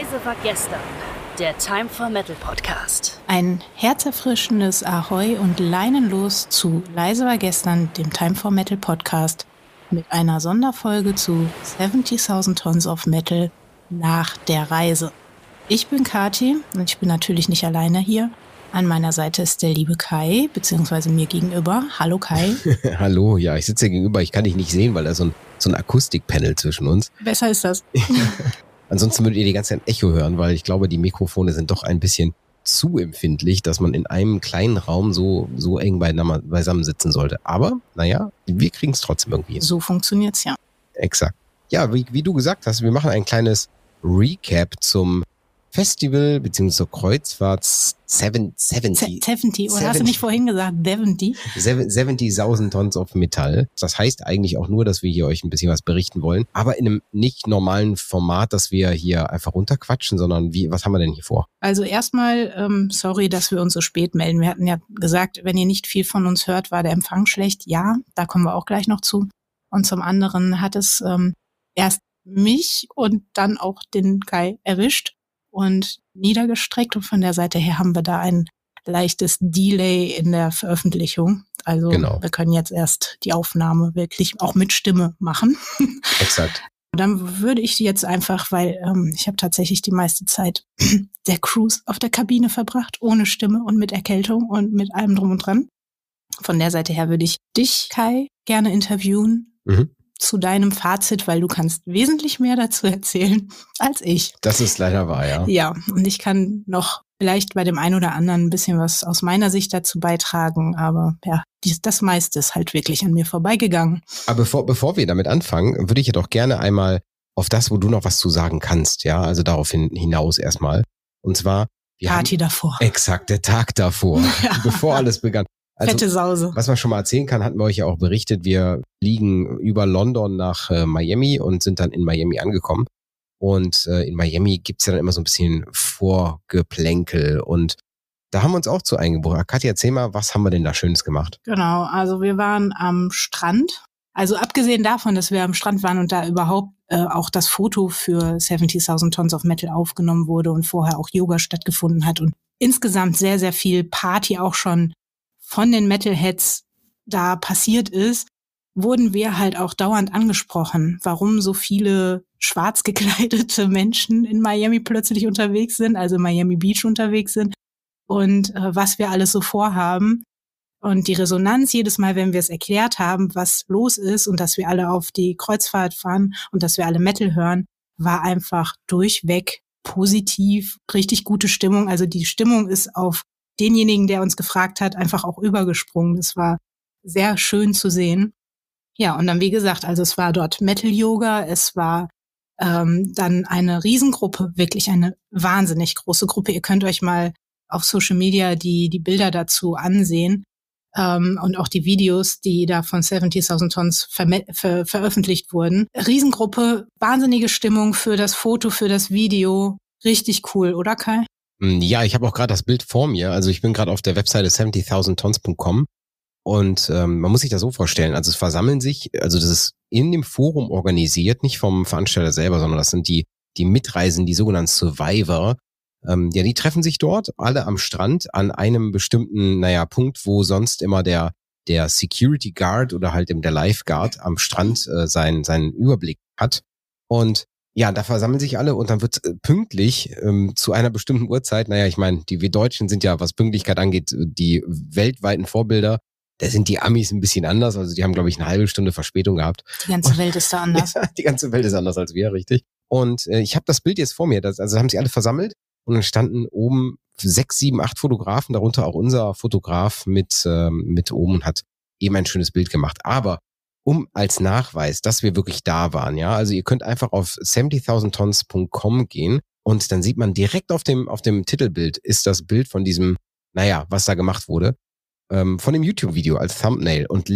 Leise war gestern. Der Time for Metal Podcast. Ein herzerfrischendes Ahoi und leinenlos zu Leise war gestern, dem Time for Metal Podcast, mit einer Sonderfolge zu 70.000 Tons of Metal nach der Reise. Ich bin Kati und ich bin natürlich nicht alleine hier. An meiner Seite ist der liebe Kai, beziehungsweise mir gegenüber. Hallo Kai. Hallo, ja, ich sitze hier gegenüber. Ich kann dich nicht sehen, weil da ist so ein Akustikpanel zwischen uns. Besser ist das. Ansonsten würdet ihr die ganze Zeit ein Echo hören, weil ich glaube, die Mikrofone sind doch ein bisschen zu empfindlich, dass man in einem kleinen Raum so eng beisammen sitzen sollte. Aber, naja, wir kriegen es trotzdem irgendwie hin. So funktioniert's ja. Exakt. Ja, wie du gesagt hast, wir machen ein kleines Recap zum Festival bzw. Kreuzfahrt 70. Oder hast du nicht vorhin gesagt 70? 70.000 Tons of Metall. Das heißt eigentlich auch nur, dass wir hier euch ein bisschen was berichten wollen, aber in einem nicht normalen Format, dass wir hier einfach runterquatschen, sondern was haben wir denn hier vor? Also erstmal, sorry, dass wir uns so spät melden. Wir hatten ja gesagt, wenn ihr nicht viel von uns hört, war der Empfang schlecht. Ja, da kommen wir auch gleich noch zu. Und zum anderen hat es erst mich und dann auch den Kai erwischt und niedergestreckt, und von der Seite her haben wir da ein leichtes Delay in der Veröffentlichung. Also genau. Wir können jetzt erst die Aufnahme wirklich auch mit Stimme machen. Exakt. Dann würde ich jetzt einfach, weil ich habe tatsächlich die meiste Zeit der Cruise auf der Kabine verbracht, ohne Stimme und mit Erkältung und mit allem drum und dran. Von der Seite her würde ich dich, Kai, gerne interviewen. Zu deinem Fazit, weil du kannst wesentlich mehr dazu erzählen als ich. Das ist leider wahr, ja. Ja, und ich kann noch vielleicht bei dem einen oder anderen ein bisschen was aus meiner Sicht dazu beitragen, aber ja, das meiste ist halt wirklich an mir vorbeigegangen. Aber bevor wir damit anfangen, würde ich ja doch gerne einmal auf das, wo du noch was zu sagen kannst, ja, also darauf hinaus erstmal. Und zwar Party davor. Exakt, der Tag davor, ja. Bevor alles begann. Also, fette Sause. Was man schon mal erzählen kann, hatten wir euch ja auch berichtet. Wir fliegen über London nach Miami und sind dann in Miami angekommen. Und in Miami gibt's ja dann immer so ein bisschen Vorgeplänkel. Und da haben wir uns auch zu eingebucht. Katja, erzähl mal, was haben wir denn da Schönes gemacht? Genau, also wir waren am Strand. Also abgesehen davon, dass wir am Strand waren und da überhaupt auch das Foto für 70.000 Tons of Metal aufgenommen wurde und vorher auch Yoga stattgefunden hat und insgesamt sehr, sehr viel Party auch schon von den Metalheads da passiert ist, wurden wir halt auch dauernd angesprochen, warum so viele schwarz gekleidete Menschen in Miami plötzlich unterwegs sind, also Miami Beach unterwegs sind und was wir alles so vorhaben. Und die Resonanz jedes Mal, wenn wir es erklärt haben, was los ist und dass wir alle auf die Kreuzfahrt fahren und dass wir alle Metal hören, war einfach durchweg positiv, richtig gute Stimmung. Also die Stimmung ist auf denjenigen, der uns gefragt hat, einfach auch übergesprungen. Das war sehr schön zu sehen. Ja, und dann, wie gesagt, also es war dort Metal-Yoga, es war dann eine Riesengruppe, wirklich eine wahnsinnig große Gruppe. Ihr könnt euch mal auf Social Media die Bilder dazu ansehen und auch die Videos, die da von 70.000 Tons veröffentlicht wurden. Riesengruppe, wahnsinnige Stimmung für das Foto, für das Video. Richtig cool, oder Kai? Ja, ich habe auch gerade das Bild vor mir. Also ich bin gerade auf der Webseite 70.000tons.com und man muss sich das so vorstellen. Also es versammeln sich, also das ist in dem Forum organisiert, nicht vom Veranstalter selber, sondern das sind die Mitreisenden, die sogenannten Survivor. Ja, die treffen sich dort alle am Strand an einem bestimmten, Punkt, wo sonst immer der Security Guard oder halt eben der Lifeguard am Strand seinen Überblick hat. Und ja, da versammeln sich alle und dann wird pünktlich zu einer bestimmten Uhrzeit, ich meine, wir Deutschen sind ja, was Pünktlichkeit angeht, die weltweiten Vorbilder. Da sind die Amis ein bisschen anders, also die haben, glaube ich, eine halbe Stunde Verspätung gehabt. Die ganze Welt ist da anders. Ja, die ganze Welt ist anders als wir, richtig. Und ich habe das Bild jetzt vor mir, also haben sich alle versammelt und dann standen oben 6, 7, 8 Fotografen, darunter auch unser Fotograf mit oben und hat eben ein schönes Bild gemacht. Aber als Nachweis, dass wir wirklich da waren, ja. Also ihr könnt einfach auf 70.000tons.com gehen und dann sieht man direkt auf dem Titelbild ist das Bild von diesem, was da gemacht wurde, von dem YouTube-Video als Thumbnail. Und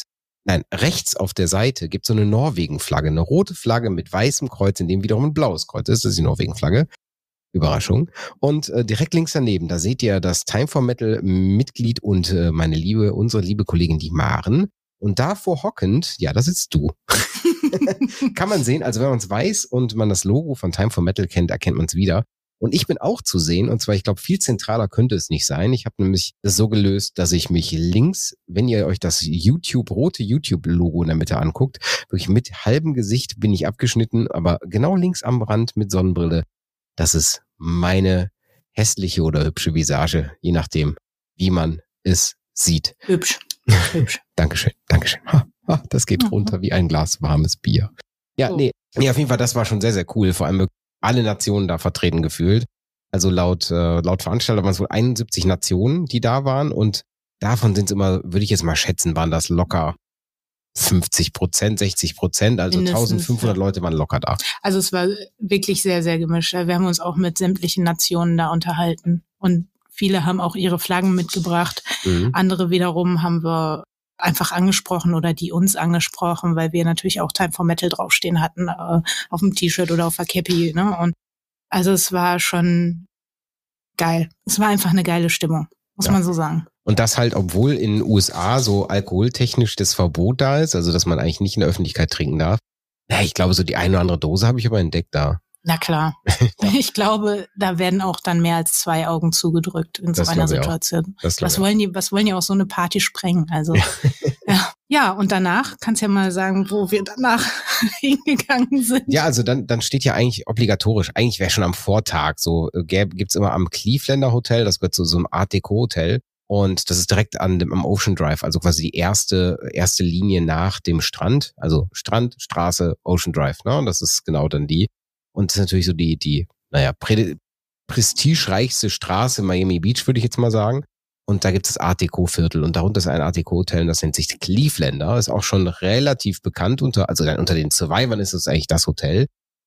rechts auf der Seite gibt es so eine Norwegen-Flagge, eine rote Flagge mit weißem Kreuz, in dem wiederum ein blaues Kreuz ist. Das ist die Norwegen-Flagge. Überraschung. Und direkt links daneben, da seht ihr das Time for Metal Mitglied und unsere liebe Kollegin, die Maren. Und davor hockend, ja, da sitzt du. Kann man sehen, also wenn man es weiß und man das Logo von Time for Metal kennt, erkennt man es wieder. Und ich bin auch zu sehen, und zwar, ich glaube, viel zentraler könnte es nicht sein. Ich habe nämlich das so gelöst, dass ich mich links, wenn ihr euch das rote YouTube-Logo in der Mitte anguckt, wirklich mit halbem Gesicht bin ich abgeschnitten, aber genau links am Rand mit Sonnenbrille, das ist meine hässliche oder hübsche Visage, je nachdem, wie man es sieht. Hübsch. Dankeschön. Das geht runter wie ein Glas warmes Bier. Ja, nee, auf jeden Fall, das war schon sehr, sehr cool. Vor allem alle Nationen da vertreten gefühlt. Also laut Veranstalter waren es wohl 71 Nationen, die da waren. Und davon sind es immer, würde ich jetzt mal schätzen, waren das locker 50%, 60%. Also mindestens, 1500 Leute waren locker da. Also es war wirklich sehr, sehr gemischt. Wir haben uns auch mit sämtlichen Nationen da unterhalten. Und viele haben auch ihre Flaggen mitgebracht. Andere wiederum haben wir einfach angesprochen oder die uns angesprochen, weil wir natürlich auch Time for Metal draufstehen hatten, auf dem T-Shirt oder auf der Cappy, ne? Und also es war schon geil. Es war einfach eine geile Stimmung, muss man so sagen. Und das halt, obwohl in den USA so alkoholtechnisch das Verbot da ist, also dass man eigentlich nicht in der Öffentlichkeit trinken darf. Ja, ich glaube, so die eine oder andere Dose habe ich aber entdeckt da. Na klar. Ich glaube, da werden auch dann mehr als 2 Augen zugedrückt in so einer Situation. Was wollen die auch so eine Party sprengen? Also ja, und danach kannst du ja mal sagen, wo wir danach hingegangen sind. Ja, also dann steht ja eigentlich obligatorisch, eigentlich wäre schon am Vortag so, gibt's immer am Clevelander Hotel, das gehört zu so einem Art Deco Hotel. Und das ist direkt am Ocean Drive, also quasi die erste Linie nach dem Strand, also Strand, Straße, Ocean Drive, ne? Das ist genau dann die. Und das ist natürlich so die prestigereichste Straße in Miami Beach, würde ich jetzt mal sagen. Und da gibt es das Art Deco Viertel und darunter ist ein Art Deco Hotel und das nennt sich Clevelander. Ist auch schon relativ bekannt unter den Survivern ist es eigentlich das Hotel.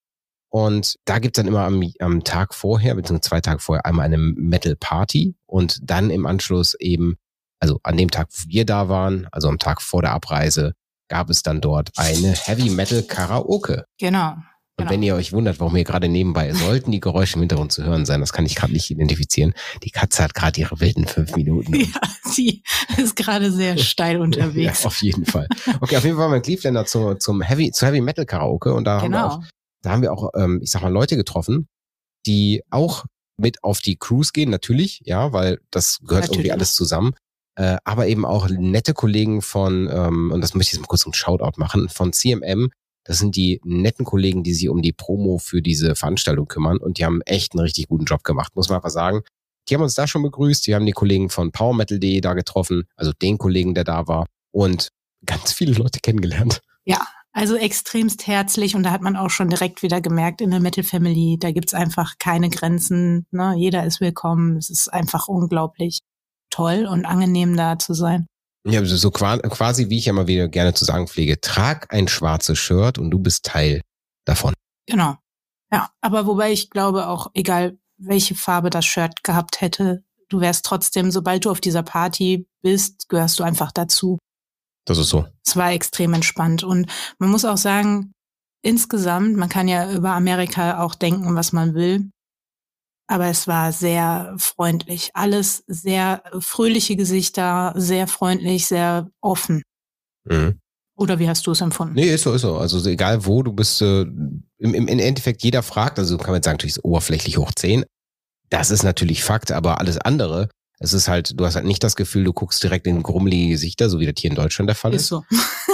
Und da gibt es dann immer am Tag vorher, beziehungsweise 2 Tage vorher, einmal eine Metal Party und dann im Anschluss eben, also an dem Tag, wo wir da waren, also am Tag vor der Abreise, gab es dann dort eine Heavy Metal Karaoke. Genau. Und wenn ihr euch wundert, warum hier gerade nebenbei sollten die Geräusche im Hintergrund zu hören sein, das kann ich gerade nicht identifizieren. Die Katze hat gerade ihre wilden 5 Minuten. Ja, sie ist gerade sehr steil unterwegs. Ja, auf jeden Fall. Okay, auf jeden Fall waren wir in Clevelander zur Heavy Metal Karaoke und da haben wir auch, ich sag mal, Leute getroffen, die auch mit auf die Cruise gehen, natürlich, ja, weil das gehört irgendwie alles zusammen. Aber eben auch nette Kollegen von, und das möchte ich jetzt mal kurz einen Shoutout machen, von CMM. Das sind die netten Kollegen, die sich um die Promo für diese Veranstaltung kümmern und die haben echt einen richtig guten Job gemacht, muss man einfach sagen. Die haben uns da schon begrüßt, die haben die Kollegen von PowerMetal.de da getroffen, also den Kollegen, der da war und ganz viele Leute kennengelernt. Ja, also extremst herzlich und da hat man auch schon direkt wieder gemerkt, in der Metal Family, da gibt's einfach keine Grenzen, ne? Jeder ist willkommen, es ist einfach unglaublich toll und angenehm da zu sein. Ja, so quasi, wie ich ja mal wieder gerne zu sagen pflege, trag ein schwarzes Shirt und du bist Teil davon. Genau. Ja, aber wobei ich glaube auch, egal welche Farbe das Shirt gehabt hätte, du wärst trotzdem, sobald du auf dieser Party bist, gehörst du einfach dazu. Das ist so. Es war extrem entspannt und man muss auch sagen, insgesamt, man kann ja über Amerika auch denken, was man will. Aber es war sehr freundlich. Alles sehr fröhliche Gesichter, sehr freundlich, sehr offen. Mhm. Oder wie hast du es empfunden? Nee, ist so. Also egal wo, du bist, im Endeffekt jeder fragt, also kann man jetzt sagen, natürlich ist oberflächlich hoch 10. Das ist natürlich Fakt, aber alles andere, es ist halt, du hast halt nicht das Gefühl, du guckst direkt in grummelige Gesichter, so wie das hier in Deutschland der Fall ist. Ist so.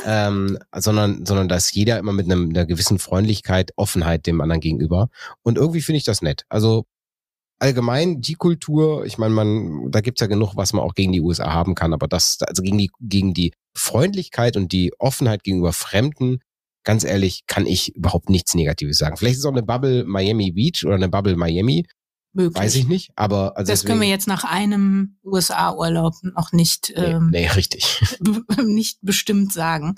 Sondern da ist jeder immer mit einer gewissen Freundlichkeit, Offenheit dem anderen gegenüber. Und irgendwie finde ich das nett. Also allgemein die Kultur, ich meine, da gibt's ja genug, was man auch gegen die USA haben kann, aber also gegen die Freundlichkeit und die Offenheit gegenüber Fremden, ganz ehrlich, kann ich überhaupt nichts Negatives sagen. Vielleicht ist auch eine Bubble Miami Beach oder eine Bubble Miami, möglich. Weiß ich nicht, aber also das können wir jetzt nach einem USA-Urlaub noch nicht richtig nicht bestimmt sagen.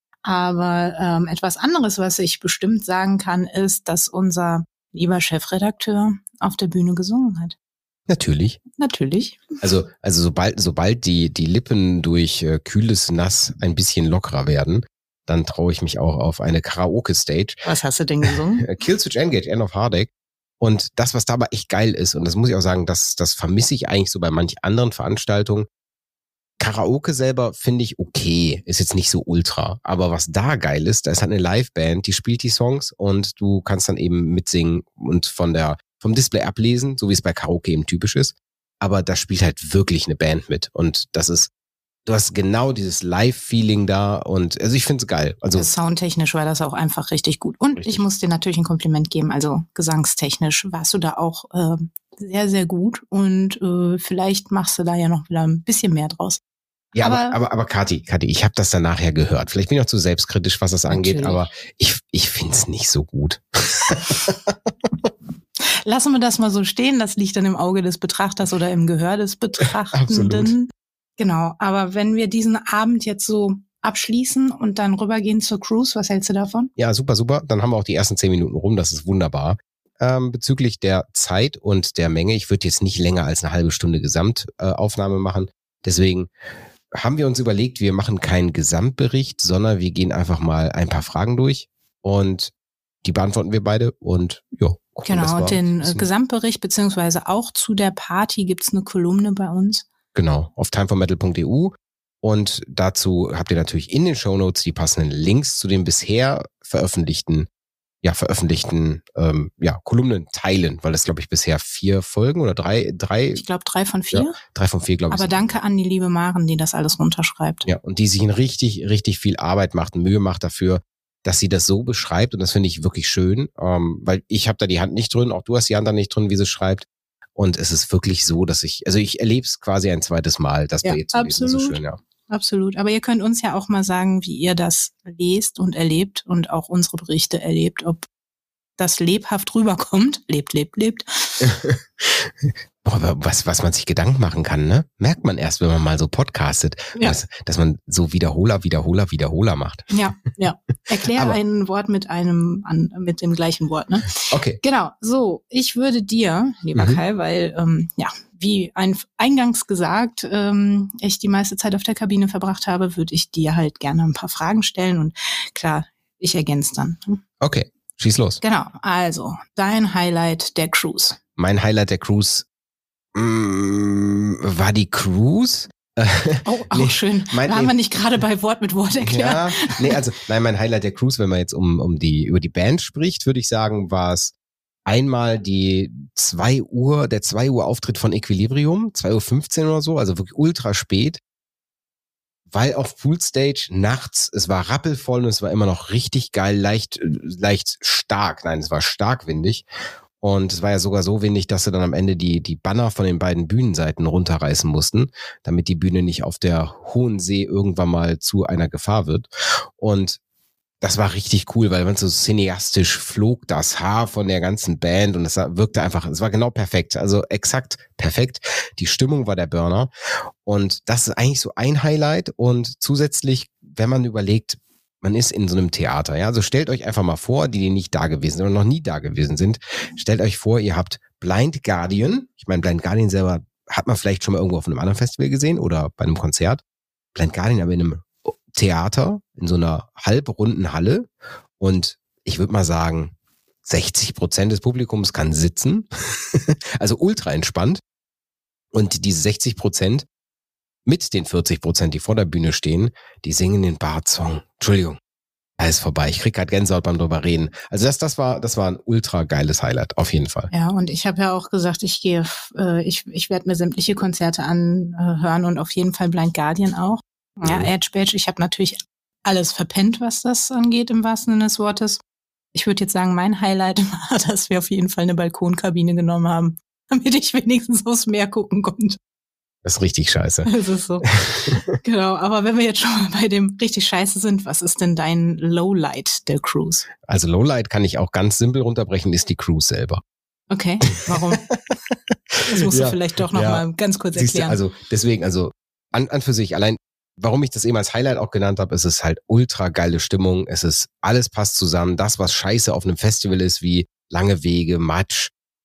Aber etwas anderes, was ich bestimmt sagen kann, ist, dass unser lieber Chefredakteur auf der Bühne gesungen hat. Natürlich. Also sobald die Lippen durch kühles Nass ein bisschen lockerer werden, dann traue ich mich auch auf eine Karaoke-Stage. Was hast du denn gesungen? Killswitch Engage, End of Heartache. Und das, was da aber echt geil ist, und das muss ich auch sagen, das vermisse ich eigentlich so bei manch anderen Veranstaltungen, Karaoke selber finde ich okay, ist jetzt nicht so ultra. Aber was da geil ist, da ist halt eine Liveband, die spielt die Songs und du kannst dann eben mitsingen und vom Display ablesen, so wie es bei Karaoke eben typisch ist. Aber da spielt halt wirklich eine Band mit. Und du hast genau dieses Live-Feeling da und also ich finde es geil. Also soundtechnisch war das auch einfach richtig gut. Und richtig. Ich muss dir natürlich ein Kompliment geben, also gesangstechnisch warst du da auch sehr, sehr gut und vielleicht machst du da ja noch wieder ein bisschen mehr draus. Ja, aber Kathi, ich habe das dann nachher gehört. Vielleicht bin ich auch zu selbstkritisch, was das angeht, aber ich finde es nicht so gut. Lassen wir das mal so stehen, das liegt dann im Auge des Betrachters oder im Gehör des Betrachtenden. Absolut. Genau, aber wenn wir diesen Abend jetzt so abschließen und dann rübergehen zur Cruise, was hältst du davon? Ja, super. Dann haben wir auch die ersten 10 Minuten rum, das ist wunderbar. Bezüglich der Zeit und der Menge, ich würde jetzt nicht länger als eine halbe Stunde Gesamtaufnahme machen, deswegen haben wir uns überlegt, wir machen keinen Gesamtbericht, sondern wir gehen einfach mal ein paar Fragen durch und die beantworten wir beide und ja. Genau, den Gesamtbericht beziehungsweise auch zu der Party gibt's eine Kolumne bei uns. Genau, auf timeformetal.eu und dazu habt ihr natürlich in den Shownotes die passenden Links zu den bisher veröffentlichten Kolumnen teilen, weil das, glaube ich, bisher 4 Folgen oder 3. Ich glaube 3 von 4. Ja, 3 von 4, glaube ich. Aber danke an die liebe Maren, die das alles runterschreibt. Ja, und die sich richtig, richtig viel Arbeit macht und Mühe macht dafür, dass sie das so beschreibt und das finde ich wirklich schön, weil ich habe da die Hand nicht drin, auch du hast die Hand da nicht drin, wie sie schreibt. Und es ist wirklich so, dass ich erlebe es quasi ein zweites Mal, das bei ihr zu lesen. Das ist schön, ja. Absolut. Aber ihr könnt uns ja auch mal sagen, wie ihr das lest und erlebt und auch unsere Berichte erlebt, ob das lebhaft rüberkommt. Lebt. Aber was man sich Gedanken machen kann, ne? Merkt man erst, wenn man mal so podcastet, ja. dass man so Wiederholer macht. Ja. Erklär ein Wort mit dem gleichen Wort, ne? Okay. Genau. So, ich würde dir, lieber Kai, weil, wie eingangs gesagt, ich die meiste Zeit auf der Kabine verbracht habe, würde ich dir halt gerne ein paar Fragen stellen und klar, ich ergänze dann. Okay, schieß los. Genau, also dein Highlight der Cruise. Mein Highlight der Cruise war die Cruise. Auch schön. Waren wir nicht gerade bei Wort mit Wort erklärt? Ja, mein Highlight der Cruise, wenn man jetzt über die Band spricht, würde ich sagen, war es einmal der 2 Uhr Auftritt von Equilibrium, 2:15 Uhr oder so, also wirklich ultra spät. Weil auf Poolstage nachts, es war rappelvoll und es war immer noch richtig geil, leicht stark. Nein, es war stark windig. Und es war ja sogar so windig, dass sie dann am Ende die Banner von den beiden Bühnenseiten runterreißen mussten, damit die Bühne nicht auf der hohen See irgendwann mal zu einer Gefahr wird. Und das war richtig cool, weil man so cineastisch flog das Haar von der ganzen Band und es wirkte einfach, es war genau perfekt, also exakt perfekt. Die Stimmung war der Burner und das ist eigentlich so ein Highlight und zusätzlich, wenn man überlegt, man ist in so einem Theater, ja, also stellt euch einfach mal vor, die nicht da gewesen sind oder noch nie da gewesen sind, stellt euch vor, ihr habt Blind Guardian, ich meine, Blind Guardian selber hat man vielleicht schon mal irgendwo auf einem anderen Festival gesehen oder bei einem Konzert, Blind Guardian aber in einem Theater, in so einer halbrunden Halle und ich würde mal sagen, 60% des Publikums kann sitzen, also ultra entspannt und diese 60% mit den 40%, die vor der Bühne stehen, die singen den Bart-Song. Entschuldigung, alles vorbei. Ich krieg gerade Gänsehaut beim drüber reden. Also das war ein ultra geiles Highlight, auf jeden Fall. Ja, und ich habe ja auch gesagt, ich werde mir sämtliche Konzerte anhören und auf jeden Fall Blind Guardian auch. Ja, Edge Badge, ich habe natürlich alles verpennt, was das angeht, im wahrsten Sinne des Wortes. Ich würde jetzt sagen, mein Highlight war, dass wir auf jeden Fall eine Balkonkabine genommen haben, damit ich wenigstens aufs Meer gucken konnte. Das ist richtig scheiße. Das ist so. Genau, aber wenn wir jetzt schon mal bei dem richtig scheiße sind, was ist denn dein Lowlight der Cruise? Also Lowlight kann ich auch ganz simpel runterbrechen, ist die Cruise selber. Okay, warum? Das musst du vielleicht doch noch mal ganz kurz erklären. Also deswegen, an für sich, allein warum ich das eben als Highlight auch genannt habe, ist es halt ultra geile Stimmung, es ist, alles passt zusammen, das, was scheiße auf einem Festival ist, wie lange Wege, Matsch,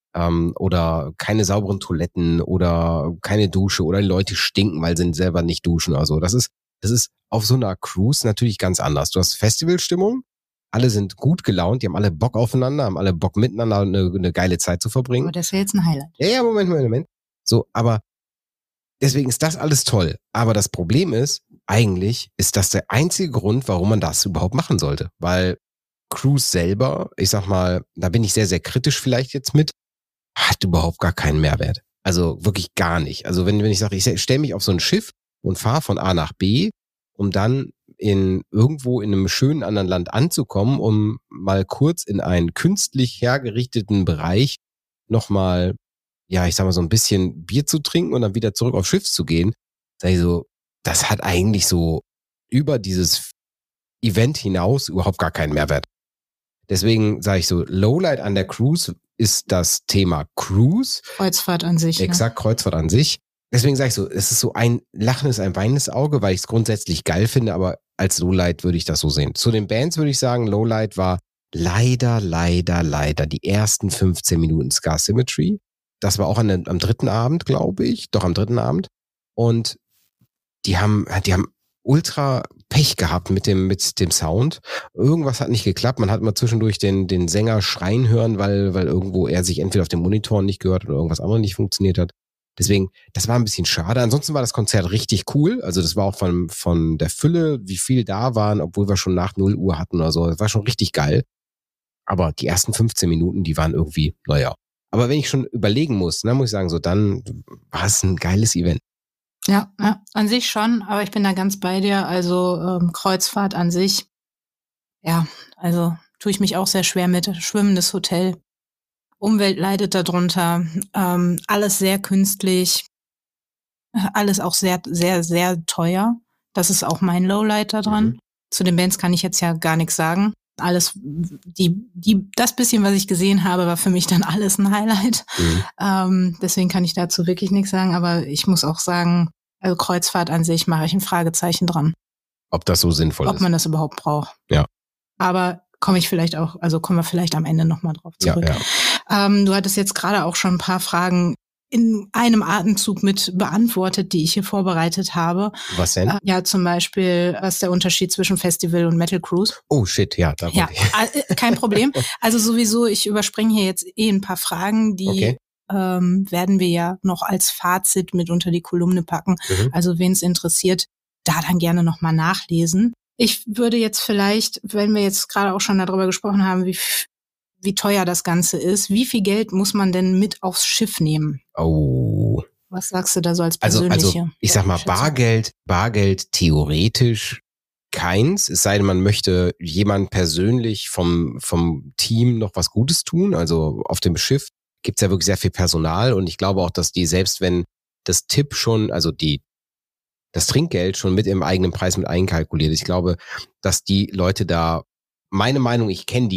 oder keine sauberen Toiletten oder keine Dusche oder die Leute stinken, weil sie selber nicht duschen oder so. Das ist auf so einer Cruise natürlich ganz anders. Du hast Festivalstimmung, alle sind gut gelaunt, die haben alle Bock aufeinander, haben alle Bock miteinander eine geile Zeit zu verbringen. Aber das ist ja jetzt ein Highlight. Ja, Moment. So, aber Deswegen ist das alles toll. Aber das Problem ist, eigentlich ist das der einzige Grund, warum man das überhaupt machen sollte. Weil Cruise selber, ich sag mal, da bin ich sehr, sehr kritisch vielleicht jetzt mit, hat überhaupt gar keinen Mehrwert. Also wirklich gar nicht. Also wenn ich sage, ich stelle mich auf so ein Schiff und fahre von A nach B, um dann irgendwo in einem schönen anderen Land anzukommen, um mal kurz in einen künstlich hergerichteten Bereich nochmal, ja, ich sag mal, so ein bisschen Bier zu trinken und dann wieder zurück aufs Schiff zu gehen, sag ich so, das hat eigentlich so über dieses Event hinaus überhaupt gar keinen Mehrwert. Deswegen sage ich so, Lowlight an der Cruise ist das Thema Cruise. Kreuzfahrt an sich. Exakt, Kreuzfahrt an sich. Deswegen sage ich so, es ist so ein lachendes, ein weinendes Auge, weil ich es grundsätzlich geil finde, aber als Lowlight würde ich das so sehen. Zu den Bands würde ich sagen, Lowlight war leider die ersten 15 Minuten Scar Symmetry. Das war auch am dritten Abend, glaube ich. Doch, am dritten Abend. Und die haben ultra Pech gehabt mit dem Sound. Irgendwas hat nicht geklappt. Man hat immer zwischendurch den Sänger schreien hören, weil irgendwo er sich entweder auf den Monitoren nicht gehört oder irgendwas anderes nicht funktioniert hat. Deswegen, das war ein bisschen schade. Ansonsten war das Konzert richtig cool. Also das war auch von der Fülle, wie viel da waren, obwohl wir schon nach 0 Uhr hatten oder so. Das war schon richtig geil. Aber die ersten 15 Minuten, die waren irgendwie, naja. Aber wenn ich schon überlegen muss, dann muss ich sagen, so dann war es ein geiles Event. Ja, an sich schon, aber ich bin da ganz bei dir. Also Kreuzfahrt an sich, ja, also tue ich mich auch sehr schwer mit. Schwimmendes Hotel, Umwelt leidet darunter, alles sehr künstlich, alles auch sehr, sehr, sehr teuer. Das ist auch mein Lowlight da dran. Mhm. Zu den Bands kann ich jetzt ja gar nichts sagen. Alles, das bisschen, was ich gesehen habe, war für mich dann alles ein Highlight. Mhm. Deswegen kann ich dazu wirklich nichts sagen, aber ich muss auch sagen, also Kreuzfahrt an sich mache ich ein Fragezeichen dran. Ob das so sinnvoll ist. Ob man das überhaupt braucht. Ja. Aber kommen wir vielleicht am Ende nochmal drauf zurück. Ja. Du hattest jetzt gerade auch schon ein paar Fragen in einem Atemzug mit beantwortet, die ich hier vorbereitet habe. Was denn? Ja, zum Beispiel, was ist der Unterschied zwischen Festival und Metal Cruise? Oh shit, ja. Kein Problem. Also sowieso, ich überspringe hier jetzt ein paar Fragen, die werden wir ja noch als Fazit mit unter die Kolumne packen. Mhm. Also wen es interessiert, da dann gerne nochmal nachlesen. Ich würde jetzt vielleicht, wenn wir jetzt gerade auch schon darüber gesprochen haben, wie teuer das Ganze ist, wie viel Geld muss man denn mit aufs Schiff nehmen? Oh. Was sagst du da so als persönliche? Also ich sag mal, Bargeld theoretisch keins, es sei denn, man möchte jemand persönlich vom Team noch was Gutes tun. Also auf dem Schiff gibt's ja wirklich sehr viel Personal und ich glaube auch, dass die, selbst wenn das Tipp schon, also das Trinkgeld schon mit im eigenen Preis mit einkalkuliert. Ich glaube, dass die Leute da, meine Meinung, ich kenne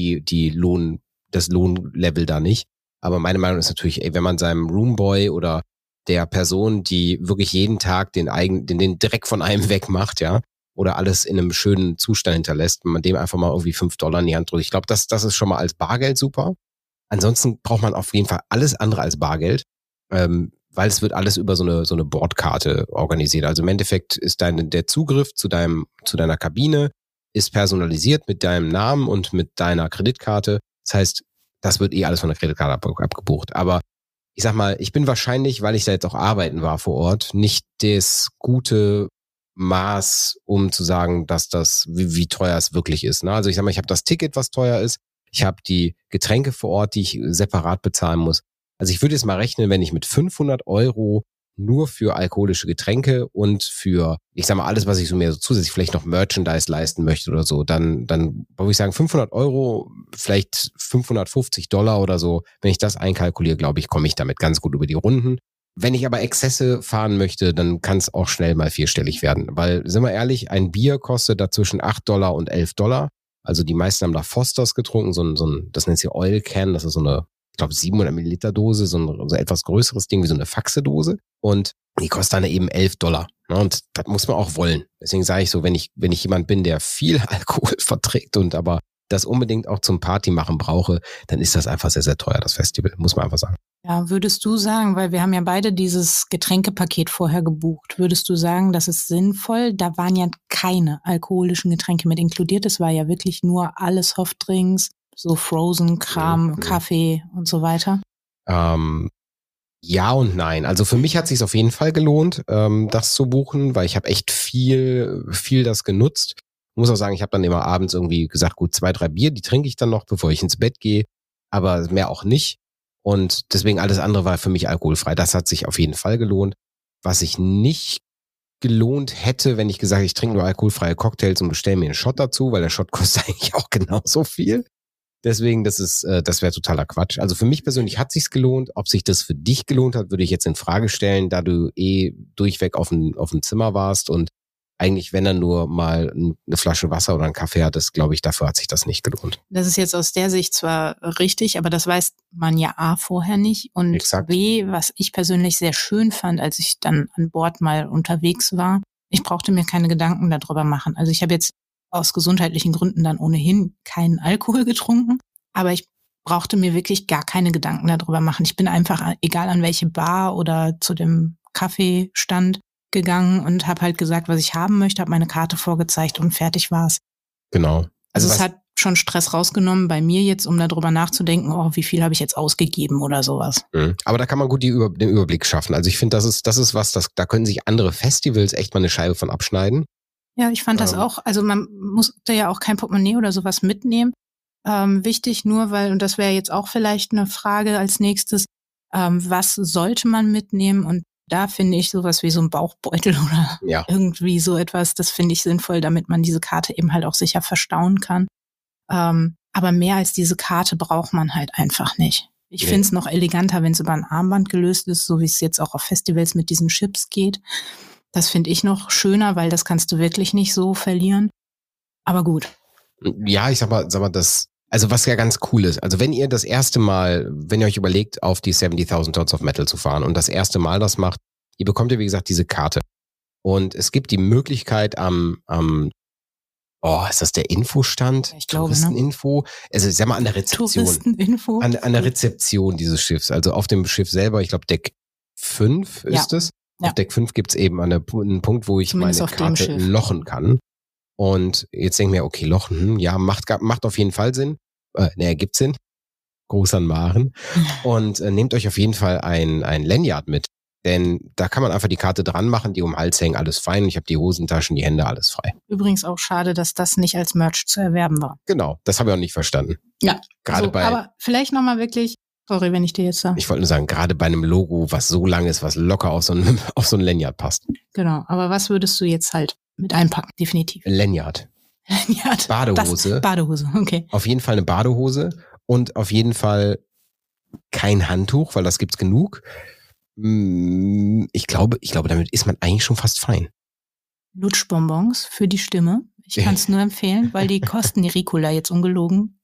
das Lohnlevel da nicht, aber meine Meinung ist natürlich, wenn man seinem Roomboy oder der Person, die wirklich jeden Tag den Dreck von einem wegmacht, ja, oder alles in einem schönen Zustand hinterlässt, wenn man dem einfach mal irgendwie $5 in die Hand drückt. Ich glaube, das ist schon mal als Bargeld super. Ansonsten braucht man auf jeden Fall alles andere als Bargeld, weil es wird alles über so eine Bordkarte organisiert. Also im Endeffekt ist der Zugriff zu deiner Kabine ist personalisiert mit deinem Namen und mit deiner Kreditkarte. Das heißt, das wird alles von der Kreditkarte abgebucht. Aber ich sag mal, ich bin wahrscheinlich, weil ich da jetzt auch arbeiten war vor Ort, nicht das gute Maß, um zu sagen, dass wie teuer es wirklich ist. Ne? Also ich sag mal, ich habe das Ticket, was teuer ist. Ich habe die Getränke vor Ort, die ich separat bezahlen muss. Also ich würde jetzt mal rechnen, wenn ich mit 500 € nur für alkoholische Getränke und für, ich sag mal, alles, was ich mir so zusätzlich vielleicht noch Merchandise leisten möchte oder so, dann würde ich sagen 500 €, vielleicht $550 oder so. Wenn ich das einkalkuliere, glaube ich, komme ich damit ganz gut über die Runden. Wenn ich aber Exzesse fahren möchte, dann kann es auch schnell mal vierstellig werden. Weil, sind wir ehrlich, ein Bier kostet da zwischen $8 und $11. Also die meisten haben da Fosters getrunken, das nennt sich Oil Can, das ist so eine, ich glaube 700 Milliliter Dose, so ein etwas größeres Ding wie so eine Faxe-Dose. Und die kostet dann eben $11. Und das muss man auch wollen. Deswegen sage ich so, wenn ich jemand bin, der viel Alkohol verträgt und aber das unbedingt auch zum Party machen brauche, dann ist das einfach sehr, sehr teuer, das Festival, muss man einfach sagen. Ja, würdest du sagen, weil wir haben ja beide dieses Getränkepaket vorher gebucht, würdest du sagen, das ist sinnvoll? Da waren ja keine alkoholischen Getränke mit inkludiert. Es war ja wirklich nur alles Softdrinks, so Frozen-Kram, Kaffee und so weiter. Ja und nein. Also für mich hat es sich auf jeden Fall gelohnt, das zu buchen, weil ich habe echt viel das genutzt. Ich muss auch sagen, ich habe dann immer abends irgendwie gesagt, gut, 2, 3 Bier, die trinke ich dann noch, bevor ich ins Bett gehe, aber mehr auch nicht. Und deswegen alles andere war für mich alkoholfrei. Das hat sich auf jeden Fall gelohnt. Was ich nicht gelohnt hätte, wenn ich gesagt, ich trinke nur alkoholfreie Cocktails und bestelle mir einen Shot dazu, weil der Shot kostet eigentlich auch genauso viel. Deswegen, das wäre totaler Quatsch. Also für mich persönlich hat sich's gelohnt. Ob sich das für dich gelohnt hat, würde ich jetzt in Frage stellen, da du durchweg auf dem Zimmer warst und eigentlich, wenn er nur mal eine Flasche Wasser oder einen Kaffee hattest, glaube ich, dafür hat sich das nicht gelohnt. Das ist jetzt aus der Sicht zwar richtig, aber das weiß man ja A vorher nicht und Exakt. B, was ich persönlich sehr schön fand, als ich dann an Bord mal unterwegs war, ich brauchte mir keine Gedanken darüber machen. Also ich habe jetzt aus gesundheitlichen Gründen dann ohnehin keinen Alkohol getrunken, aber ich brauchte mir wirklich gar keine Gedanken darüber machen. Ich bin einfach, egal an welche Bar oder zu dem Kaffeestand gegangen und habe halt gesagt, was ich haben möchte, habe meine Karte vorgezeigt und fertig war's. Genau. Also es hat schon Stress rausgenommen bei mir jetzt, um darüber nachzudenken, oh, wie viel habe ich jetzt ausgegeben oder sowas. Aber da kann man gut den Überblick schaffen. Also ich finde, das ist was, da können sich andere Festivals echt mal eine Scheibe von abschneiden. Ja, ich fand das auch, also man musste ja auch kein Portemonnaie oder sowas mitnehmen. Wichtig nur, weil, und das wäre jetzt auch vielleicht eine Frage als nächstes, was sollte man mitnehmen? Und da finde ich sowas wie so ein Bauchbeutel oder irgendwie so etwas, das finde ich sinnvoll, damit man diese Karte eben halt auch sicher verstauen kann. Aber mehr als diese Karte braucht man halt einfach nicht. Ich finde es noch eleganter, wenn es über ein Armband gelöst ist, so wie es jetzt auch auf Festivals mit diesen Chips geht. Das finde ich noch schöner, weil das kannst du wirklich nicht so verlieren. Aber gut. Ja, ich sag mal, also was ja ganz cool ist, also wenn ihr euch überlegt, auf die 70.000 Tons of Metal zu fahren und das erste Mal das macht, ihr bekommt ja wie gesagt diese Karte. Und es gibt die Möglichkeit ist das der Infostand? Ich glaube, Touristeninfo? Also ich sag mal an der Rezeption. Touristeninfo. An der Rezeption dieses Schiffs. Also auf dem Schiff selber, ich glaube Deck 5 ist es. Ja. Auf Deck 5 gibt's eben einen Punkt, wo ich zumindest meine Karte lochen kann. Und jetzt denke ich mir, okay, lochen, macht auf jeden Fall Sinn. Ergibt Sinn. Gruß an Maren. Und nehmt euch auf jeden Fall ein Lanyard mit. Denn da kann man einfach die Karte dran machen, die um den Hals hängen, alles fein. Ich habe die Hosentaschen, die Hände, alles frei. Übrigens auch schade, dass das nicht als Merch zu erwerben war. Genau, das habe ich auch nicht verstanden. Ja, aber vielleicht nochmal wirklich, sorry, wenn ich dir jetzt sage. Ich wollte nur sagen, gerade bei einem Logo, was so lang ist, was locker auf so ein Lanyard passt. Genau, aber was würdest du jetzt halt mit einpacken, definitiv? Lanyard. Badehose. Badehose, okay. Auf jeden Fall eine Badehose und auf jeden Fall kein Handtuch, weil das gibt's genug. Ich glaube, damit ist man eigentlich schon fast fein. Lutschbonbons für die Stimme. Ich kann es nur empfehlen, weil die kosten die Ricola jetzt ungelogen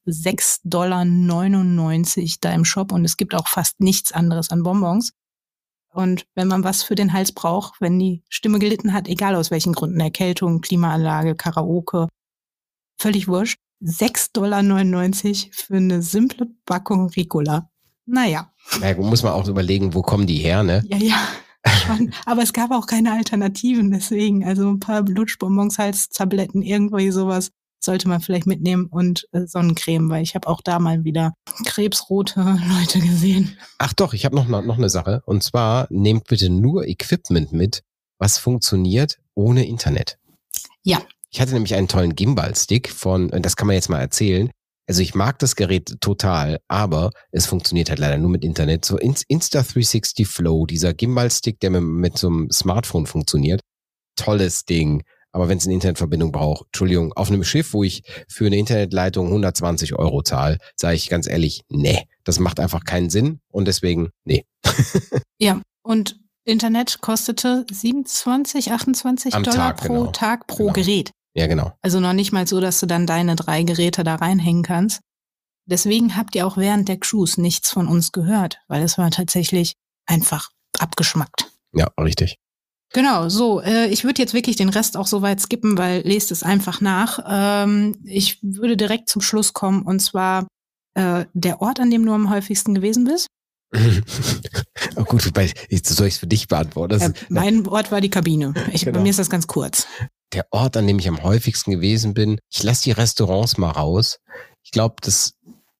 $6,99 da im Shop und es gibt auch fast nichts anderes an Bonbons. Und wenn man was für den Hals braucht, wenn die Stimme gelitten hat, egal aus welchen Gründen, Erkältung, Klimaanlage, Karaoke, völlig wurscht, $6,99 für eine simple Packung Ricola. Naja. Ja, muss man auch überlegen, wo kommen die her, ne? Ja. Schon. Aber es gab auch keine Alternativen, deswegen, also ein paar Lutschbonbons, Halstabletten, irgendwie sowas sollte man vielleicht mitnehmen und Sonnencreme, weil ich habe auch da mal wieder krebsrote Leute gesehen. Ach doch, ich habe noch eine Sache und zwar nehmt bitte nur Equipment mit, was funktioniert ohne Internet. Ja. Ich hatte nämlich einen tollen Gimbal-Stick das kann man jetzt mal erzählen. Also ich mag das Gerät total, aber es funktioniert halt leider nur mit Internet. So Insta360 Flow, dieser Gimbal-Stick, der mit so einem Smartphone funktioniert. Tolles Ding. Aber wenn es eine Internetverbindung braucht, Entschuldigung, auf einem Schiff, wo ich für eine Internetleitung 120 € zahle, sage ich ganz ehrlich, nee, das macht einfach keinen Sinn und deswegen, nee. Ja, und Internet kostete 27, 28 Dollar pro Tag pro Gerät. Ja, genau. Also noch nicht mal so, dass du dann deine 3 Geräte da reinhängen kannst. Deswegen habt ihr auch während der Cruise nichts von uns gehört, weil es war tatsächlich einfach abgeschmackt. Ja, richtig. Genau, so. Ich würde jetzt wirklich den Rest auch so weit skippen, weil lest es einfach nach. Ich würde direkt zum Schluss kommen und zwar der Ort, an dem du am häufigsten gewesen bist. Oh gut, soll ich es für dich beantworten? Mein Ort war die Kabine. Genau. Bei mir ist das ganz kurz. Der Ort, an dem ich am häufigsten gewesen bin, ich lasse die Restaurants mal raus. Ich glaube, das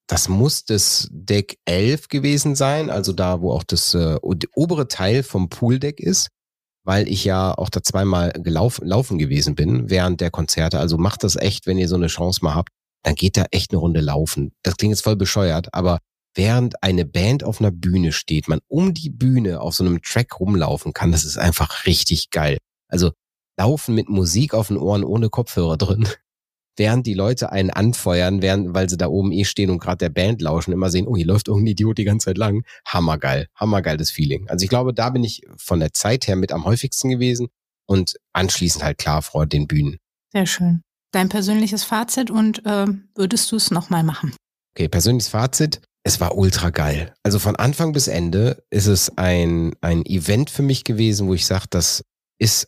das muss das Deck 11 gewesen sein, also da, wo auch das obere Teil vom Pooldeck ist, weil ich ja auch da zweimal laufen gewesen bin während der Konzerte. Also macht das echt, wenn ihr so eine Chance mal habt, dann geht da echt eine Runde laufen. Das klingt jetzt voll bescheuert, aber während eine Band auf einer Bühne steht, man um die Bühne auf so einem Track rumlaufen kann, das ist einfach richtig geil. Also laufen mit Musik auf den Ohren ohne Kopfhörer drin, während die Leute einen anfeuern, weil sie da oben stehen und gerade der Band lauschen, immer sehen, oh, hier läuft irgendein Idiot die ganze Zeit lang. Hammergeiles Feeling. Also ich glaube, da bin ich von der Zeit her mit am häufigsten gewesen und anschließend halt klar vor den Bühnen. Sehr schön. Dein persönliches Fazit und würdest du es nochmal machen? Okay, persönliches Fazit. Es war ultra geil. Also von Anfang bis Ende ist es ein Event für mich gewesen, wo ich sage, das ist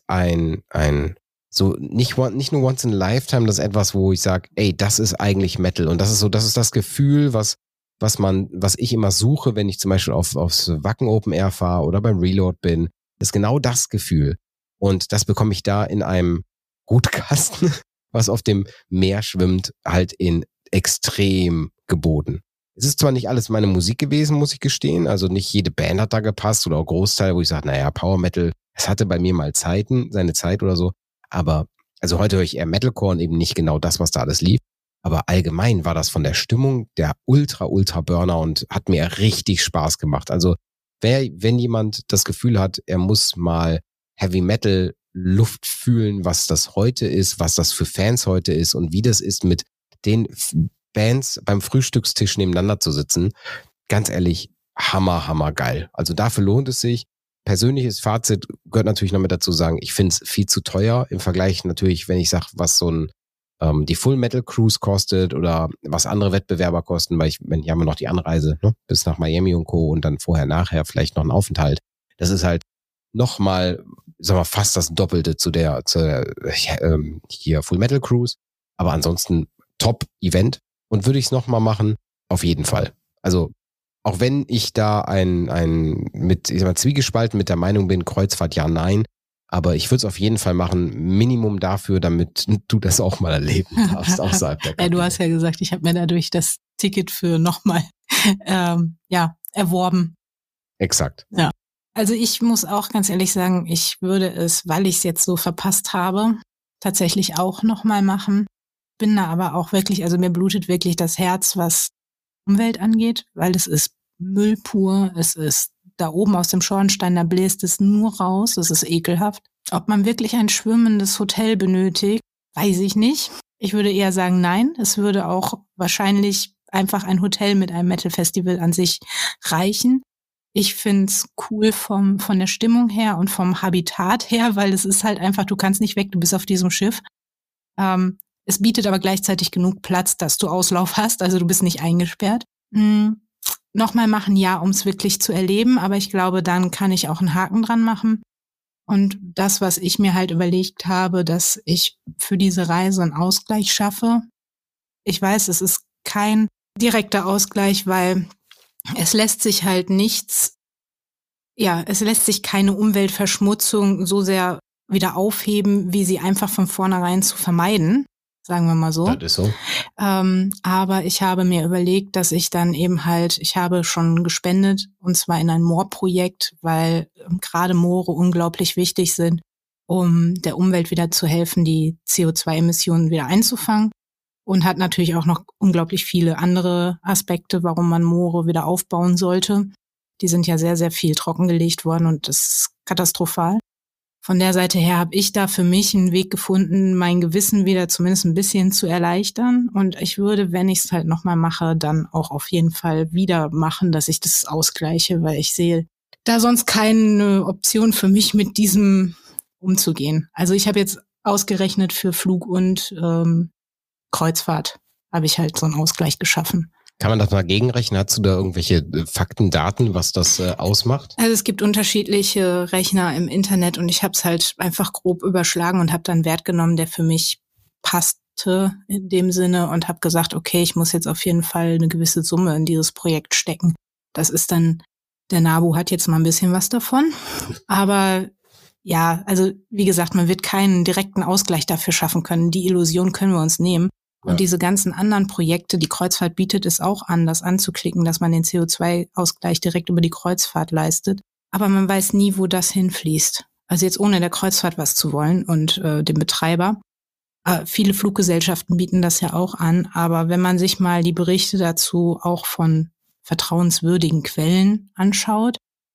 so nicht nur once in a lifetime, das ist etwas, wo ich sage, ey, das ist eigentlich Metal. Und das ist das Gefühl, was ich immer suche, wenn ich zum Beispiel aufs Wacken Open Air fahre oder beim Reload bin. Das ist genau das Gefühl. Und das bekomme ich da in einem Hutkasten, was auf dem Meer schwimmt, halt in extrem geboten. Es ist zwar nicht alles meine Musik gewesen, muss ich gestehen, also nicht jede Band hat da gepasst oder auch Großteil, wo ich sage, naja, Power Metal, es hatte bei mir mal seine Zeit oder so, aber also heute höre ich eher Metalcore und eben nicht genau das, was da alles lief, aber allgemein war das von der Stimmung der ultra Burner und hat mir richtig Spaß gemacht. Also wenn jemand das Gefühl hat, er muss mal Heavy Metal Luft fühlen, was das heute ist, was das für Fans heute ist und wie das ist, mit den Bands beim Frühstückstisch nebeneinander zu sitzen, ganz ehrlich, hammer geil. Also dafür lohnt es sich. Persönliches Fazit gehört natürlich noch mit dazu sagen, ich finde es viel zu teuer im Vergleich natürlich, wenn ich sage, was so die Full Metal Cruise kostet oder was andere Wettbewerber kosten, weil hier haben wir noch die Anreise, ne, bis nach Miami und Co. und dann nachher vielleicht noch ein Aufenthalt. Das ist halt nochmal, sagen wir fast das Doppelte zu der hier Full Metal Cruise. Aber ansonsten Top-Event. Und würde ich es nochmal machen? Auf jeden Fall. Also, auch wenn ich da zwiegespalten mit der Meinung bin, Kreuzfahrt ja, nein, aber ich würde es auf jeden Fall machen, Minimum dafür, damit du das auch mal erleben darfst, außerhalb der Kabine. Du hast ja gesagt, ich habe mir dadurch das Ticket für nochmal erworben. Exakt. Ja. Also ich muss auch ganz ehrlich sagen, ich würde es, weil ich es jetzt so verpasst habe, tatsächlich auch nochmal machen. Bin da aber auch wirklich, also mir blutet wirklich das Herz, was Umwelt angeht, weil es ist Müll pur, es ist da oben aus dem Schornstein, da bläst es nur raus, es ist ekelhaft. Ob man wirklich ein schwimmendes Hotel benötigt, weiß ich nicht. Ich würde eher sagen, nein, es würde auch wahrscheinlich einfach ein Hotel mit einem Metal-Festival an sich reichen. Ich find's cool von der Stimmung her und vom Habitat her, weil es ist halt einfach, du kannst nicht weg, du bist auf diesem Schiff. Es bietet aber gleichzeitig genug Platz, dass du Auslauf hast, also du bist nicht eingesperrt. Nochmal machen, ja, um es wirklich zu erleben, aber ich glaube, dann kann ich auch einen Haken dran machen. Und das, was ich mir halt überlegt habe, dass ich für diese Reise einen Ausgleich schaffe. Ich weiß, es ist kein direkter Ausgleich, weil es lässt sich halt es lässt sich keine Umweltverschmutzung so sehr wieder aufheben, wie sie einfach von vornherein zu vermeiden. Sagen wir mal so. Das ist so. Aber ich habe mir überlegt, dass ich dann eben halt, ich habe schon gespendet, und zwar in ein Moorprojekt, weil gerade Moore unglaublich wichtig sind, um der Umwelt wieder zu helfen, die CO2-Emissionen wieder einzufangen. Und hat natürlich auch noch unglaublich viele andere Aspekte, warum man Moore wieder aufbauen sollte. Die sind ja sehr, sehr viel trockengelegt worden und das ist katastrophal. Von der Seite her habe ich da für mich einen Weg gefunden, mein Gewissen wieder zumindest ein bisschen zu erleichtern. Und ich würde, wenn ich es halt nochmal mache, dann auch auf jeden Fall wieder machen, dass ich das ausgleiche, weil ich sehe da sonst keine Option für mich, mit diesem umzugehen. Also ich habe jetzt ausgerechnet für Flug und Kreuzfahrt habe ich halt so einen Ausgleich geschaffen. Kann man das mal gegenrechnen? Hast du da irgendwelche Fakten, Daten, was das ausmacht? Also es gibt unterschiedliche Rechner im Internet und ich habe es halt einfach grob überschlagen und habe dann einen Wert genommen, der für mich passte in dem Sinne und habe gesagt, okay, ich muss jetzt auf jeden Fall eine gewisse Summe in dieses Projekt stecken. Das ist dann, der NABU hat jetzt mal ein bisschen was davon, aber ja, also wie gesagt, man wird keinen direkten Ausgleich dafür schaffen können. Die Illusion können wir uns nehmen. Und diese ganzen anderen Projekte, die Kreuzfahrt bietet es auch an, das anzuklicken, dass man den CO2-Ausgleich direkt über die Kreuzfahrt leistet. Aber man weiß nie, wo das hinfließt. Also jetzt ohne der Kreuzfahrt was zu wollen und dem Betreiber. Viele Fluggesellschaften bieten das ja auch an. Aber wenn man sich mal die Berichte dazu auch von vertrauenswürdigen Quellen anschaut,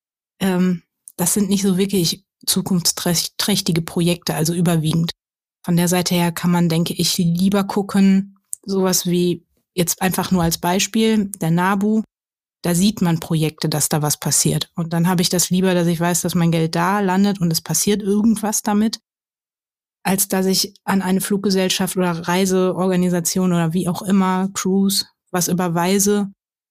das sind nicht so wirklich zukunftsträchtige Projekte, also überwiegend. Von der Seite her kann man, denke ich, lieber gucken, sowas wie jetzt einfach nur als Beispiel, der NABU, da sieht man Projekte, dass da was passiert. Und dann habe ich das lieber, dass ich weiß, dass mein Geld da landet und es passiert irgendwas damit, als dass ich an eine Fluggesellschaft oder Reiseorganisation oder wie auch immer, Cruise, was überweise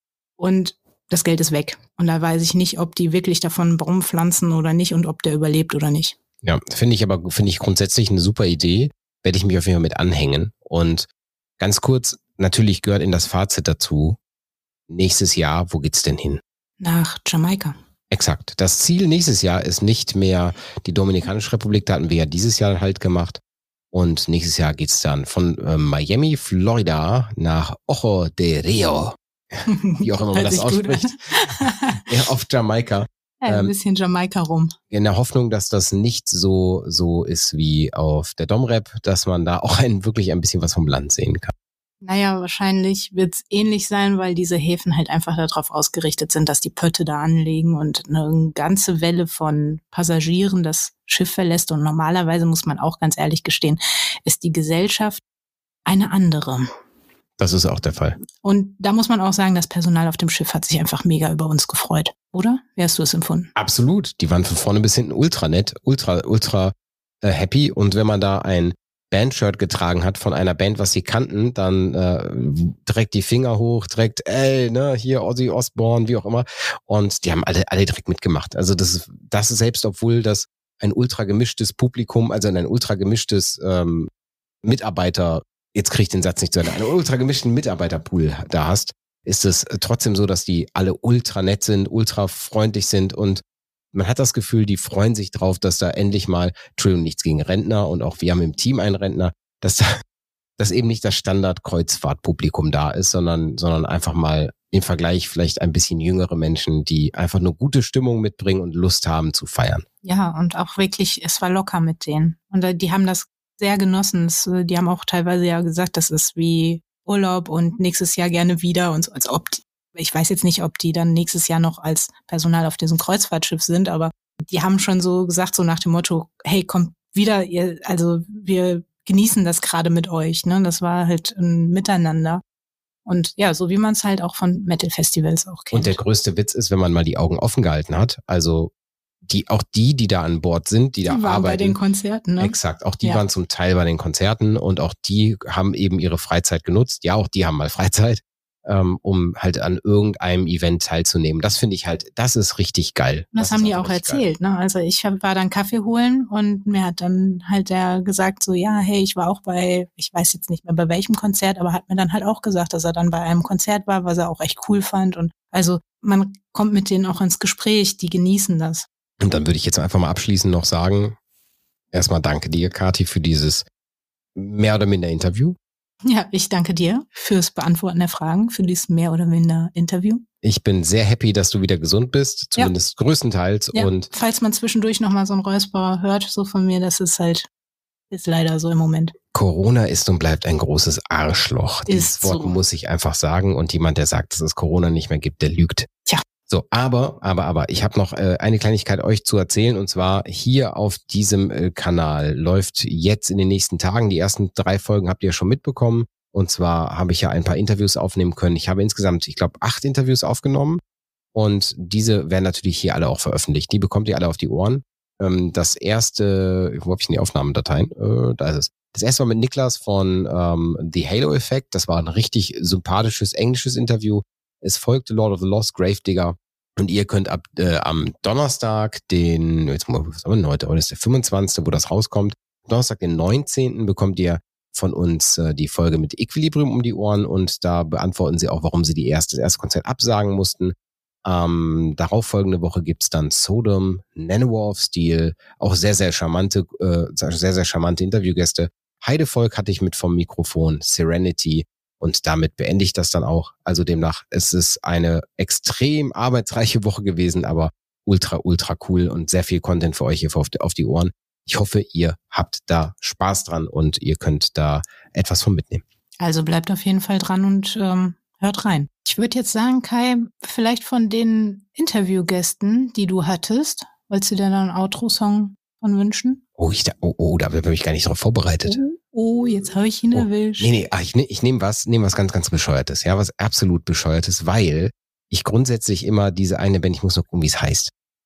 und das Geld ist weg. Und da weiß ich nicht, ob die wirklich davon einen Baum pflanzen oder nicht und ob der überlebt oder nicht. Ja, finde ich grundsätzlich eine super Idee. Werde ich mich auf jeden Fall mit anhängen. Und ganz kurz, natürlich gehört in das Fazit dazu, nächstes Jahr, wo geht's denn hin? Nach Jamaika. Exakt. Das Ziel nächstes Jahr ist nicht mehr die Dominikanische Republik, da hatten wir ja dieses Jahr halt gemacht. Und nächstes Jahr geht's dann von Miami, Florida nach Ojo de Rio. Wie auch immer man das ausspricht. Ja, auf Jamaika. Ja, ein bisschen Jamaika rum. In der Hoffnung, dass das nicht so ist wie auf der Domrep, dass man da auch wirklich ein bisschen was vom Land sehen kann. Naja, wahrscheinlich wird es ähnlich sein, weil diese Häfen halt einfach darauf ausgerichtet sind, dass die Pötte da anlegen und eine ganze Welle von Passagieren das Schiff verlässt. Und normalerweise, muss man auch ganz ehrlich gestehen, ist die Gesellschaft eine andere. Das ist auch der Fall. Und da muss man auch sagen, das Personal auf dem Schiff hat sich einfach mega über uns gefreut, oder? Wie hast du es empfunden? Absolut. Die waren von vorne bis hinten ultra nett, ultra happy. Und wenn man da ein Bandshirt getragen hat von einer Band, was sie kannten, dann direkt die Finger hoch, direkt, hier Ozzy Osbourne, wie auch immer. Und die haben alle direkt mitgemacht. Also das ist selbst, obwohl das ein ultra gemischtes Publikum, also ein ultra gemischtes Mitarbeiter, jetzt kriege ich den Satz nicht zu Ende, einen ultra gemischten Mitarbeiterpool da hast, ist es trotzdem so, dass die alle ultra nett sind, ultra freundlich sind und man hat das Gefühl, die freuen sich drauf, dass da endlich mal, Entschuldigung, nichts gegen Rentner und auch wir haben im Team einen Rentner, dass eben nicht das Standard-Kreuzfahrtpublikum da ist, sondern einfach mal im Vergleich vielleicht ein bisschen jüngere Menschen, die einfach nur gute Stimmung mitbringen und Lust haben zu feiern. Ja, und auch wirklich, es war locker mit denen. Und die haben das sehr genossen. Die haben auch teilweise ja gesagt, das ist wie Urlaub und nächstes Jahr gerne wieder und so, als ob ich weiß jetzt nicht, ob die dann nächstes Jahr noch als Personal auf diesem Kreuzfahrtschiff sind, aber die haben schon so gesagt, so nach dem Motto, hey, kommt wieder, also wir genießen das gerade mit euch, ne? Das war halt ein Miteinander. Und ja, so wie man es halt auch von Metal-Festivals auch kennt. Und der größte Witz ist, wenn man mal die Augen offen gehalten hat, also die da an Bord sind, die da waren arbeiten. Bei den Konzerten, ne? Exakt, auch die waren zum Teil bei den Konzerten und auch die haben eben ihre Freizeit genutzt. Ja, auch die haben mal Freizeit, um halt an irgendeinem Event teilzunehmen. Das finde ich halt, das ist richtig geil. Das haben die auch erzählt, ne? Also ich war dann Kaffee holen und mir hat dann halt der gesagt so, ja, hey, ich war auch bei, ich weiß jetzt nicht mehr bei welchem Konzert, aber hat mir dann halt auch gesagt, dass er dann bei einem Konzert war, was er auch echt cool fand und also man kommt mit denen auch ins Gespräch, die genießen das. Und dann würde ich jetzt einfach mal abschließend noch sagen, erstmal danke dir, Kathi, für dieses mehr oder minder Interview. Ja, ich danke dir fürs Beantworten der Fragen, für dieses mehr oder minder Interview. Ich bin sehr happy, dass du wieder gesund bist, zumindest größtenteils. Ja, und falls man zwischendurch nochmal so ein Räusperer hört, so von mir, das ist leider so im Moment. Corona ist und bleibt ein großes Arschloch. Dieses Wort muss ich einfach sagen. Und jemand, der sagt, dass es Corona nicht mehr gibt, der lügt. Tja. So, aber ich habe noch eine Kleinigkeit euch zu erzählen und zwar hier auf diesem Kanal läuft jetzt in den nächsten Tagen, die ersten 3 Folgen habt ihr schon mitbekommen und zwar habe ich ja ein paar Interviews aufnehmen können. Ich habe insgesamt, ich glaube, 8 Interviews aufgenommen und diese werden natürlich hier alle auch veröffentlicht. Die bekommt ihr alle auf die Ohren. Das erste, wo habe ich denn die Aufnahmedateien? Da ist es. Das erste war mit Niklas von The Halo Effect. Das war ein richtig sympathisches englisches Interview. Es folgte Lord of the Lost, Gravedigger. Und ihr könnt am Donnerstag, was haben wir heute? Heute ist der 25., wo das rauskommt. Donnerstag, den 19. bekommt ihr von uns die Folge mit Equilibrium um die Ohren und da beantworten sie auch, warum sie das erste Konzert absagen mussten. Darauf folgende Woche gibt's dann Sodom, Nanowar of Steel, auch sehr, sehr charmante Interviewgäste. Heidevolk hatte ich mit vom Mikrofon, Serenity, und damit beende ich das dann auch. Also demnach, es ist eine extrem arbeitsreiche Woche gewesen, aber ultra, ultra cool und sehr viel Content für euch hier auf die Ohren. Ich hoffe, ihr habt da Spaß dran und ihr könnt da etwas von mitnehmen. Also bleibt auf jeden Fall dran und hört rein. Ich würde jetzt sagen, Kai, vielleicht von den Interviewgästen, die du hattest, wolltest du dir da einen Outro-Song von wünschen? Da bin ich gar nicht drauf vorbereitet. Oh, jetzt habe ich ihn erwischt. Nee, ich nehme was ganz, ganz Bescheuertes. Ja, was absolut Bescheuertes, weil ich grundsätzlich immer diese eine Band, ich muss noch gucken, wie es heißt.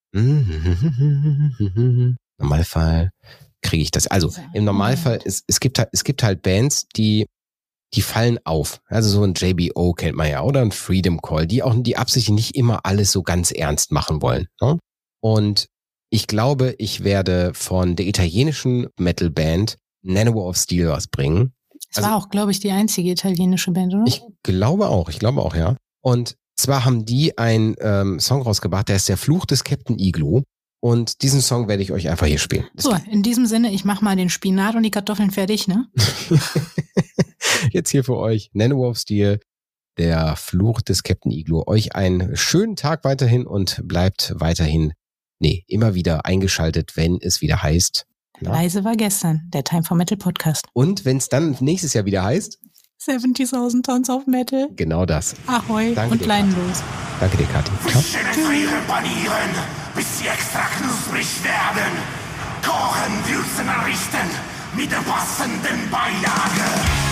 Normalfall kriege ich das. Also im Normalfall, es gibt halt Bands, die fallen auf. Also so ein JBO kennt man ja, oder ein Freedom Call, die absichtlich nicht immer alles so ganz ernst machen wollen. Ne? Und ich glaube, ich werde von der italienischen Metalband Nanowar of Steel was bringen. Es war auch, glaube ich, die einzige italienische Band, oder? Ich glaube auch, ja. Und zwar haben die einen Song rausgebracht, der ist der Fluch des Captain Igloo. Und diesen Song werde ich euch einfach hier spielen. So, in diesem Sinne, ich mache mal den Spinat und die Kartoffeln fertig, ne? Jetzt hier für euch Nanowar of Steel, der Fluch des Captain Igloo. Euch einen schönen Tag weiterhin und bleibt weiterhin, immer wieder eingeschaltet, wenn es wieder heißt. Leise war gestern, der Time for Metal Podcast. Und wenn es dann nächstes Jahr wieder heißt? 70.000 Tons of Metal. Genau das. Ahoi. Danke und leinenlos. Danke dir, Kathi. Ciao. Ihre Panieren, bis sie extra knusprig werden. Kochen, würzen, richten mit der passenden Beilage.